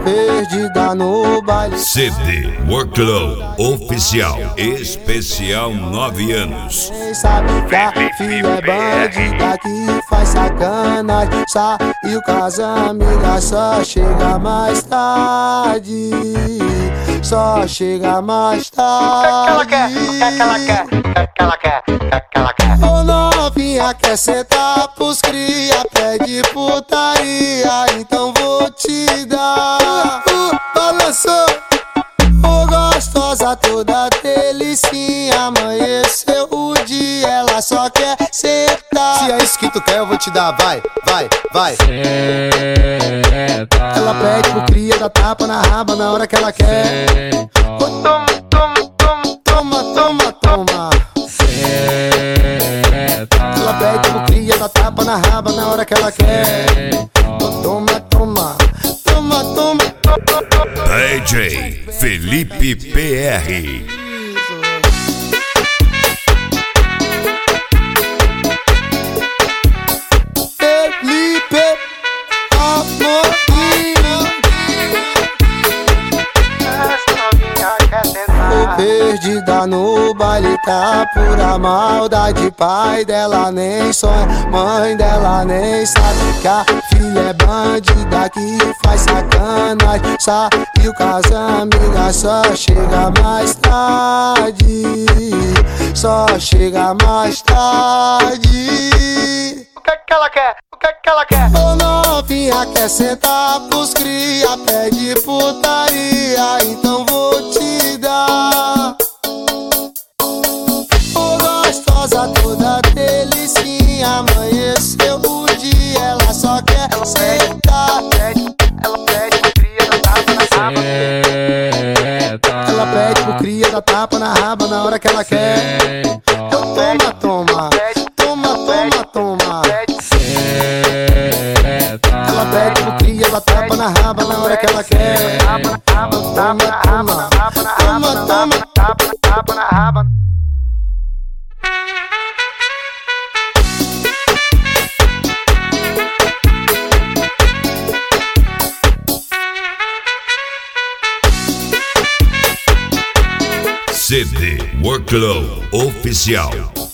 perdida no baile. CD Workload Oficial Especial 9 anos. Quem sabe que a filha é bandida que faz sacanagem. Saiu com as amigas, só chega mais tarde. Só chega mais tarde. O que ela quer? O que ela quer? Ô novinha, quer sentar pros cria, pede putaria, então vou te dar. Balançou, ô gostosa toda delicinha, amanheceu o dia, ela só quer sentar. Se é isso que tu quer, eu vou te dar, vai. Ela pede pro cria, dá tapa na raba na hora que ela quer. Toma. Ela pede pro cria, dá tapa na raba na hora que ela quer. Toma. DJ Felipe PR. Felipe, amorzinho. Tô perdida no baile, tá pura maldade. Pai dela nem sonha, mãe dela nem sabe que a filha é bandida que faz sacanagem. Saiu com as amigas, só chega mais tarde. Só chega mais tarde. O que ela quer? O que ela quer? Ô novinha, quer sentar pros cria, pede putaria, então vou te dar. Ô gostosa toda delicinha, amanheceu o dia, ela só quer sentar. Ela pede pro cria, dá tapa na raba. Ela pede pro cria, dá tapa na raba na hora que ela quer. Toma. Ela pede pro cria, dá tapa na raba na hora que ela quer. Tapa na raba. CD Workload Oficial.